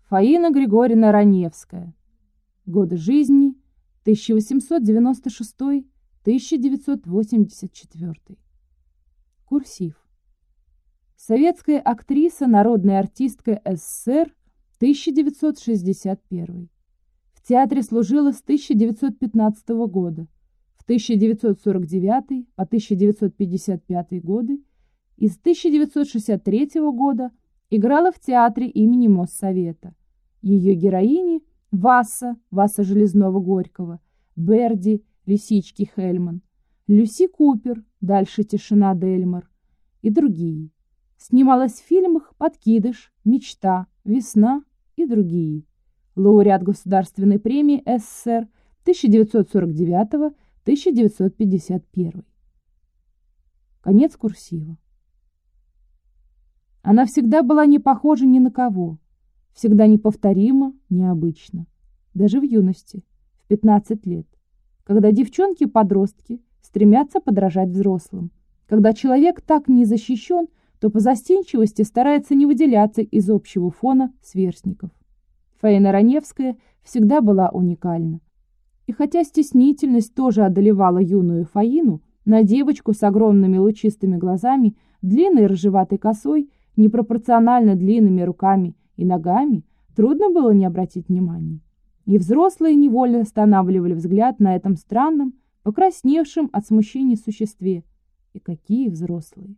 Фаина Григорьевна Раневская. Годы жизни 1896-1984. Курсив. Советская актриса, народная артистка СССР, 1961. В театре служила с 1915 года. В 1949 по 1955 годы и с 1963 года играла в театре имени Моссовета. Ее героини Васа Железного-Горького, Берди, Лисички Хельман, Люси Купер, Дальше тишина Дельмар и другие. Снималась в фильмах «Подкидыш», «Мечта», «Весна» и другие. Лауреат Государственной премии СССР 1949-1951. Конец курсива. Она всегда была не похожа ни на кого, всегда неповторима, необычна. Даже в юности, в 15 лет, когда девчонки-подростки стремятся подражать взрослым. Когда человек так не защищен, то по застенчивости старается не выделяться из общего фона сверстников. Фаина Раневская всегда была уникальна. И хотя стеснительность тоже одолевала юную Фаину, на девочку с огромными лучистыми глазами, длинной рыжеватой косой, непропорционально длинными руками и ногами, трудно было не обратить внимания. И взрослые невольно останавливали взгляд на этом странном, покрасневшем от смущения существе. И какие взрослые!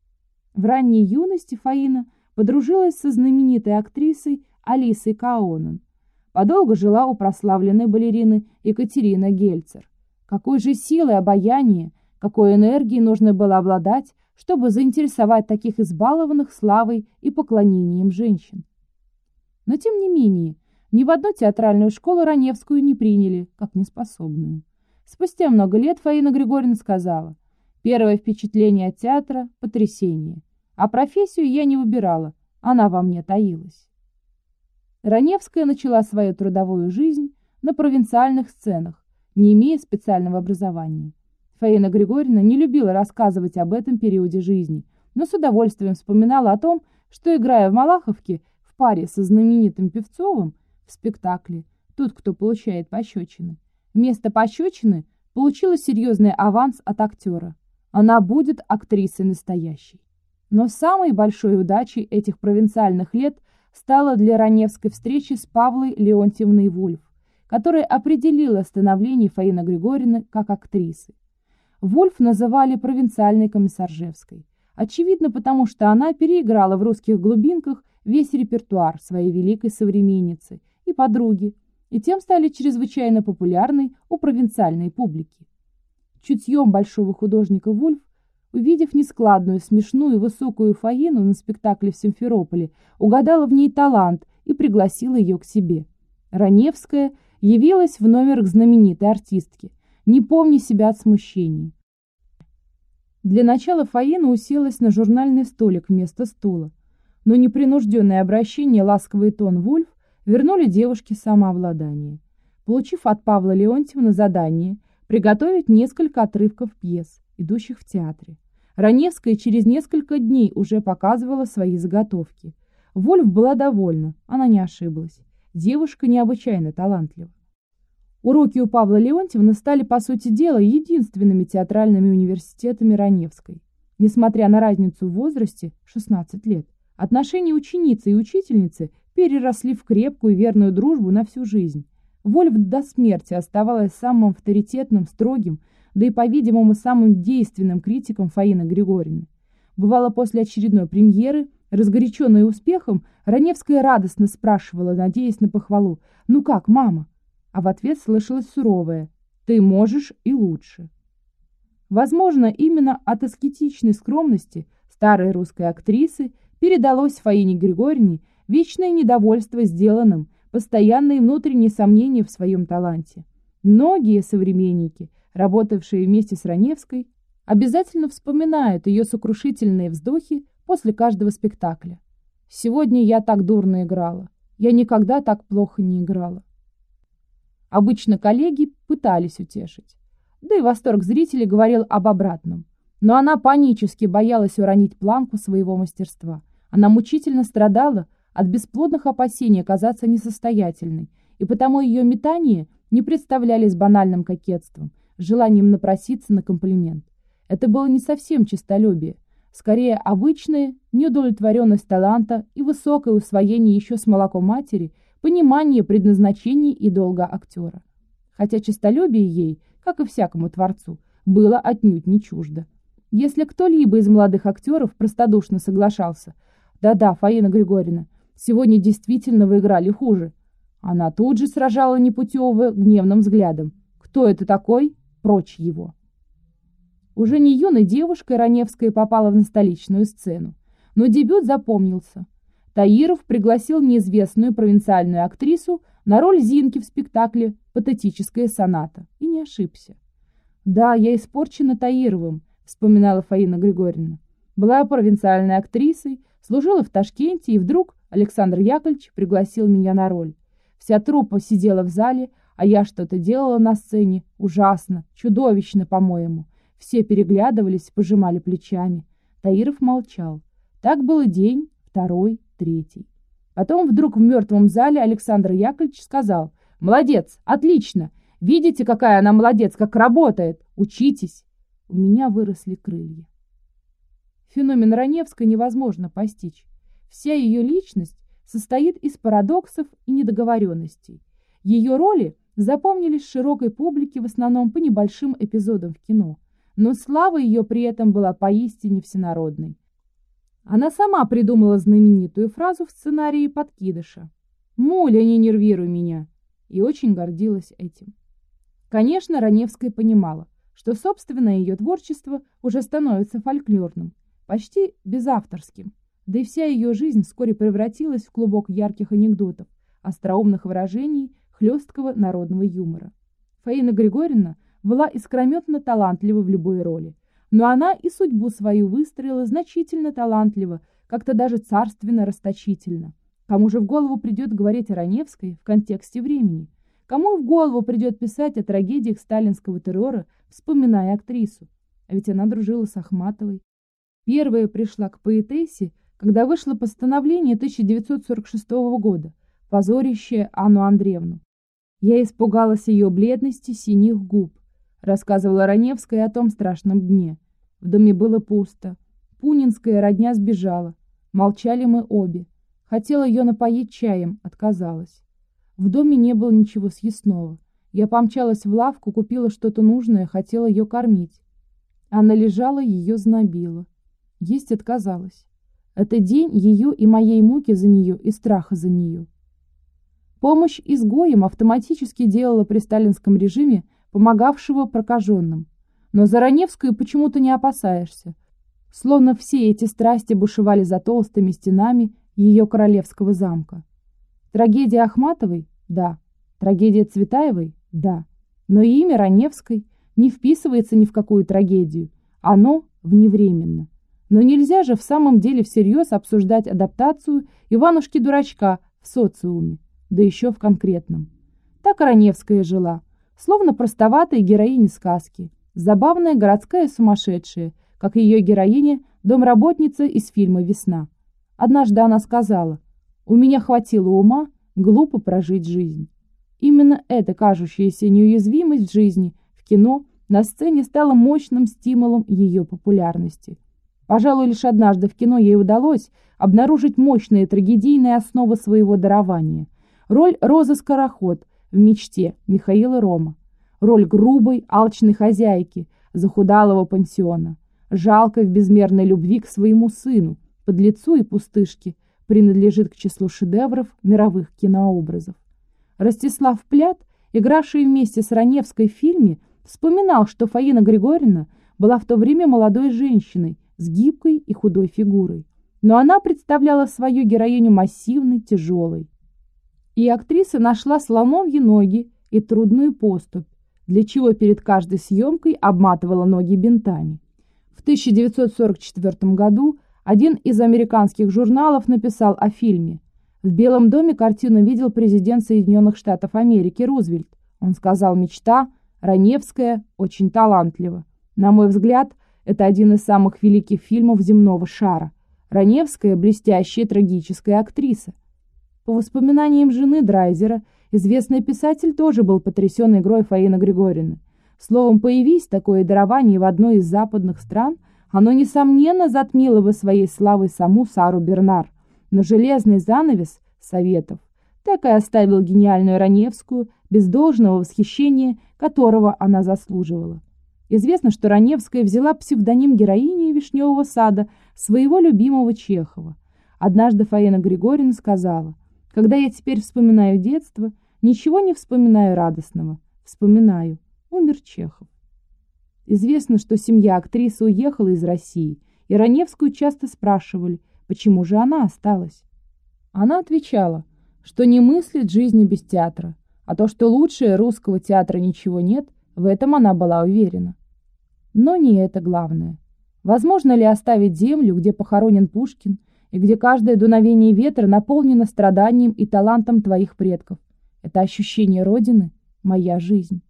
В ранней юности Фаина подружилась со знаменитой актрисой Алисой Каонен. Подолго жила у прославленной балерины Екатерины Гельцер. Какой же силой обаяния, какой энергией нужно было обладать, чтобы заинтересовать таких избалованных славой и поклонением женщин. Но тем не менее, ни в одну театральную школу Раневскую не приняли, как неспособную. Спустя много лет Фаина Григорьевна сказала: «Первое впечатление от театра – потрясение, а профессию я не выбирала, она во мне таилась». Раневская начала свою трудовую жизнь на провинциальных сценах, не имея специального образования. Фаина Григорьевна не любила рассказывать об этом периоде жизни, но с удовольствием вспоминала о том, что, играя в Малаховке в паре со знаменитым Певцовым в спектакле «Тот, кто получает пощечины», вместо пощечины получила серьезный аванс от актера. Она будет актрисой настоящей. Но самой большой удачей этих провинциальных лет стала для Раневской встреча с Павлой Леонтьевной Вульф, которая определила становление Фаины Григорьевны как актрисы. Вульф называли провинциальной Комиссаржевской. Очевидно, потому что она переиграла в русских глубинках весь репертуар своей великой современницы и подруги, и тем стали чрезвычайно популярной у провинциальной публики. Чутьем большого художника Вульф, увидев нескладную, смешную, высокую Фаину на спектакле в Симферополе, угадала в ней талант и пригласила ее к себе. Раневская явилась в номер к знаменитой артистке, не помня себя от смущения. Для начала Фаина уселась на журнальный столик вместо стула, но непринужденное обращение, ласковый тон Вульф вернули девушке самообладание. Получив от Павла Леонтьевны задание приготовить несколько отрывков пьес, идущих в театре, Раневская через несколько дней уже показывала свои заготовки. Вульф была довольна, она не ошиблась. Девушка необычайно талантлива. Уроки у Павла Леонтьевны стали, по сути дела, единственными театральными университетами Раневской. Несмотря на разницу в возрасте, 16 лет, отношения ученицы и учительницы переросли в крепкую и верную дружбу на всю жизнь. Вульф до смерти оставалась самым авторитетным, строгим, да и, по-видимому, самым действенным критиком Фаины Григорьевны. Бывало, после очередной премьеры, разгоряченная успехом, Раневская радостно спрашивала, надеясь на похвалу: «Ну как, мама?» А в ответ слышалось суровое: «Ты можешь и лучше». Возможно, именно от аскетичной скромности старой русской актрисы передалось Фаине Григорьевне вечное недовольство сделанным, постоянные внутренние сомнения в своем таланте. Многие современники, работавшие вместе с Раневской, обязательно вспоминают ее сокрушительные вздохи после каждого спектакля. «Сегодня я так дурно играла. Я никогда так плохо не играла». Обычно коллеги пытались утешить. Да и восторг зрителей говорил об обратном. Но она панически боялась уронить планку своего мастерства. Она мучительно страдала от бесплодных опасений оказаться несостоятельной, и потому ее метания не представлялись банальным кокетством, желанием напроситься на комплимент. Это было не совсем честолюбие, скорее обычная неудовлетворенность таланта и высокое усвоение еще с молоком матери понимание предназначений и долга актера. Хотя честолюбие ей, как и всякому творцу, было отнюдь не чуждо. Если кто-либо из молодых актеров простодушно соглашался: «Да-да, Фаина Григорьевна, сегодня действительно вы играли хуже», она тут же сражала непутевого гневным взглядом: «Кто это такой? Прочь его!» Уже не юной девушкой Раневская попала на столичную сцену, но дебют запомнился. Таиров пригласил неизвестную провинциальную актрису на роль Зинки в спектакле «Патетическая соната». И не ошибся. «Да, я испорчена Таировым», — вспоминала Фаина Григорьевна. «Была провинциальной актрисой, служила в Ташкенте, и вдруг Александр Яковлевич пригласил меня на роль. Вся труппа сидела в зале, а я что-то делала на сцене. Ужасно, чудовищно, по-моему. Все переглядывались, пожимали плечами. Таиров молчал. Так был день, второй, третий. Потом вдруг в мертвом зале Александр Яковлевич сказал: «Молодец, отлично! Видите, какая она молодец, как работает! Учитесь!» У меня выросли крылья. Феномен Раневской невозможно постичь. Вся ее личность состоит из парадоксов и недоговоренностей. Ее роли запомнились широкой публике в основном по небольшим эпизодам в кино. Но слава ее при этом была поистине всенародной. Она сама придумала знаменитую фразу в сценарии «Подкидыша» «Муля, не нервируй меня», и очень гордилась этим. Конечно, Раневская понимала, что собственное ее творчество уже становится фольклорным, почти безавторским, да и вся ее жизнь вскоре превратилась в клубок ярких анекдотов, остроумных выражений, хлесткого народного юмора. Фаина Григорьевна была искрометно талантлива в любой роли, но она и судьбу свою выстроила значительно талантливо, как-то даже царственно расточительно. Кому же в голову придет говорить о Раневской в контексте времени? Кому в голову придет писать о трагедиях сталинского террора, вспоминая актрису? А ведь она дружила с Ахматовой. Первая пришла к поэтессе, когда вышло постановление 1946 года, позорящее Анну Андреевну. «Я испугалась ее бледности, синих губ», рассказывала Раневская о том страшном дне. В доме было пусто. Пунинская родня сбежала. Молчали мы обе. Хотела ее напоить чаем, отказалась. В доме не было ничего съестного. Я помчалась в лавку, купила что-то нужное, хотела ее кормить. Она лежала, ее знобила. Есть отказалась. Это день ее и моей муки за нее и страха за нее. Помощь изгоям автоматически делала при сталинском режиме помогавшего прокаженным. Но за Раневскую почему-то не опасаешься. Словно все эти страсти бушевали за толстыми стенами ее королевского замка. Трагедия Ахматовой? Да. Трагедия Цветаевой? Да. Но имя Раневской не вписывается ни в какую трагедию. Оно вневременно. Но нельзя же в самом деле всерьез обсуждать адаптацию Иванушки-дурачка в социуме, да еще в конкретном. Так Раневская жила. Словно простоватая героиня сказки, забавная городская сумасшедшая, как ее героиня, домработница из фильма «Весна». Однажды она сказала: «У меня хватило ума глупо прожить жизнь». Именно эта кажущаяся неуязвимость в жизни, в кино, на сцене стала мощным стимулом ее популярности. Пожалуй, лишь однажды в кино ей удалось обнаружить мощные трагедийные основы своего дарования. Роль Розы Скороход в «Мечте» Михаила Рома. Роль грубой, алчной хозяйки захудалого пансиона, жалкой в безмерной любви к своему сыну, подлецу и пустышке, принадлежит к числу шедевров мировых кинообразов. Ростислав Плят, игравший вместе с Раневской в фильме, вспоминал, что Фаина Григорьевна была в то время молодой женщиной с гибкой и худой фигурой, но она представляла свою героиню массивной, тяжелой. И актриса нашла слоновьи ноги и трудную поступь, для чего перед каждой съемкой обматывала ноги бинтами. В 1944 году один из американских журналов написал о фильме. В Белом доме картину видел президент Соединенных Штатов Америки Рузвельт. Он сказал: «Мечта, Раневская очень талантлива. На мой взгляд, это один из самых великих фильмов земного шара. Раневская – блестящая трагическая актриса». По воспоминаниям жены Драйзера, известный писатель тоже был потрясен игрой Фаины Григорьевны. Словом, появись такое дарование в одной из западных стран, оно, несомненно, затмило бы своей славой саму Сару Бернар. Но железный занавес Советов так и оставил гениальную Раневскую без должного восхищения, которого она заслуживала. Известно, что Раневская взяла псевдоним героини «Вишневого сада» своего любимого Чехова. Однажды Фаина Григорьевна сказала: «Когда я теперь вспоминаю детство, ничего не вспоминаю радостного. Вспоминаю, умер Чехов». Известно, что семья актрисы уехала из России, и Раневскую часто спрашивали, почему же она осталась. Она отвечала, что не мыслит жизни без театра, а то, что лучше русского театра ничего нет, в этом она была уверена. Но не это главное. Возможно ли оставить землю, где похоронен Пушкин, и где каждое дуновение ветра наполнено страданием и талантом твоих предков? Это ощущение Родины – моя жизнь.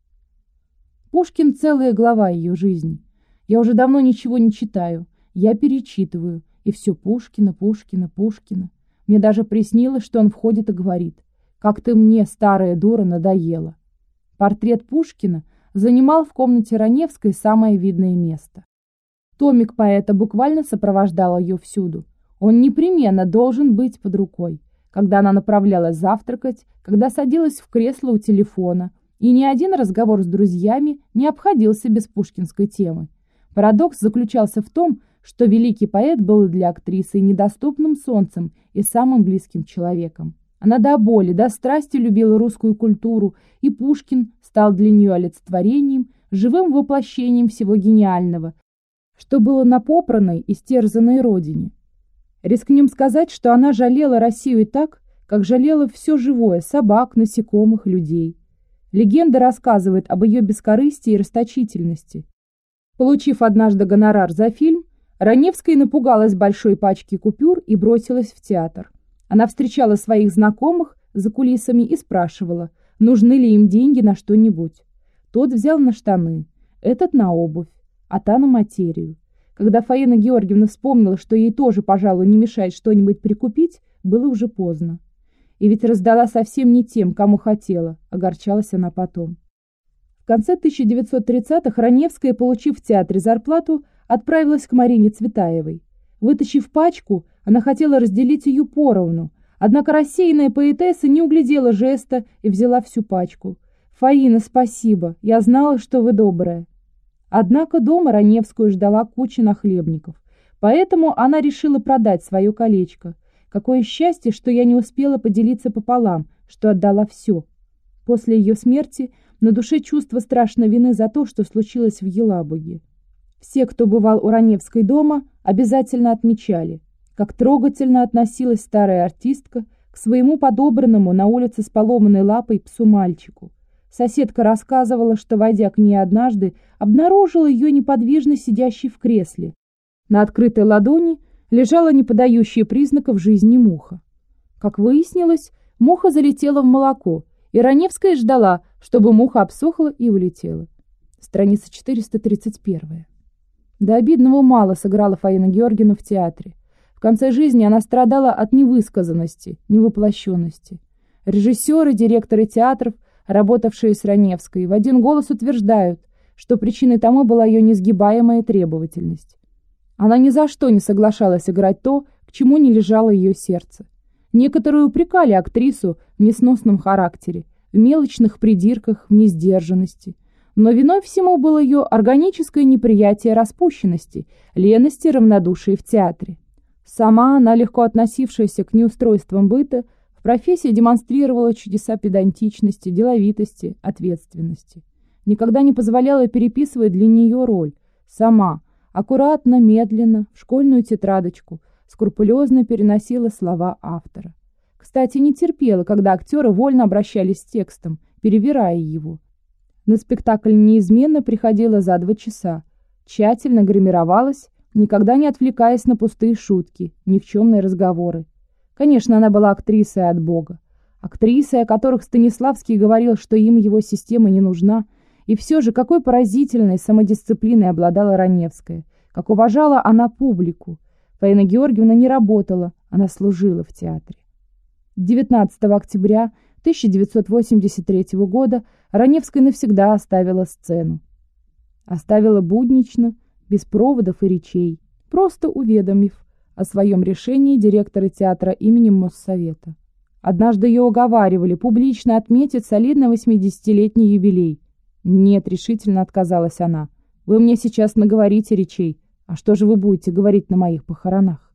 Пушкин – целая глава ее жизни. Я уже давно ничего не читаю, я перечитываю, и все Пушкина, Пушкина, Пушкина. Мне даже приснилось, что он входит и говорит: «Как ты мне, старая дура, надоела». Портрет Пушкина занимал в комнате Раневской самое видное место. Томик поэта буквально сопровождал ее всюду. Он непременно должен быть под рукой, когда она направлялась завтракать, когда садилась в кресло у телефона, и ни один разговор с друзьями не обходился без пушкинской темы. Парадокс заключался в том, что великий поэт был для актрисы недоступным солнцем и самым близким человеком. Она до боли, до страсти любила русскую культуру, и Пушкин стал для нее олицетворением, живым воплощением всего гениального, что было на попранной, истерзанной родине. Рискнем сказать, что она жалела Россию так, как жалела все живое – собак, насекомых, людей. Легенда рассказывает об ее бескорыстии и расточительности. Получив однажды гонорар за фильм, Раневская напугалась большой пачки купюр и бросилась в театр. Она встречала своих знакомых за кулисами и спрашивала, нужны ли им деньги на что-нибудь. Тот взял на штаны, этот на обувь, а та на материю. Когда Фаина Георгиевна вспомнила, что ей тоже, пожалуй, не мешает что-нибудь прикупить, было уже поздно. И ведь раздала совсем не тем, кому хотела, огорчалась она потом. В конце 1930-х Раневская, получив в театре зарплату, отправилась к Марине Цветаевой. Вытащив пачку, она хотела разделить ее поровну, однако рассеянная поэтесса не углядела жеста и взяла всю пачку. «Фаина, спасибо, я знала, что вы добрая». Однако дома Раневскую ждала куча нахлебников, поэтому она решила продать свое колечко. Какое счастье, что я не успела поделиться пополам, что отдала все. После ее смерти на душе чувство страшной вины за то, что случилось в Елабуге. Все, кто бывал у Раневской дома, обязательно отмечали, как трогательно относилась старая артистка к своему подобранному на улице с поломанной лапой псу-мальчику. Соседка рассказывала, что, войдя к ней однажды, обнаружила ее неподвижно сидящей в кресле. На открытой ладони лежала не подающая признаков жизни муха. Как выяснилось, муха залетела в молоко, и Раневская ждала, чтобы муха обсохла и улетела. Страница 431. До обидного мало сыграла Фаина Георгиевна в театре. В конце жизни она страдала от невысказанности, невоплощенности. Режиссеры, директоры театров, работавшие с Раневской, в один голос утверждают, что причиной тому была ее несгибаемая требовательность. Она ни за что не соглашалась играть то, к чему не лежало ее сердце. Некоторые упрекали актрису в несносном характере, в мелочных придирках, в несдержанности. Но виной всему было ее органическое неприятие распущенности, лености, равнодушия в театре. Сама она, легко относившаяся к неустройствам быта, в профессии демонстрировала чудеса педантичности, деловитости, ответственности. Никогда не позволяла переписывать для нее роль. Сама, аккуратно, медленно, в школьную тетрадочку, скрупулезно переносила слова автора. Кстати, не терпела, когда актеры вольно обращались с текстом, перевирая его. На спектакль неизменно приходила за 2 часа, тщательно гримировалась, никогда не отвлекаясь на пустые шутки, никчемные разговоры. Конечно, она была актрисой от Бога. Актрисой, о которых Станиславский говорил, что им его система не нужна. И все же, какой поразительной самодисциплиной обладала Раневская, как уважала она публику. Фаина Георгиевна не работала, она служила в театре. 19 октября 1983 года Раневская навсегда оставила сцену. Оставила буднично, без проводов и речей, просто уведомив о своем решении директора театра имени Моссовета. Однажды ее уговаривали публично отметить солидный 80-летний юбилей. «Нет», — решительно отказалась она. «Вы мне сейчас наговорите речей. А что же вы будете говорить на моих похоронах?»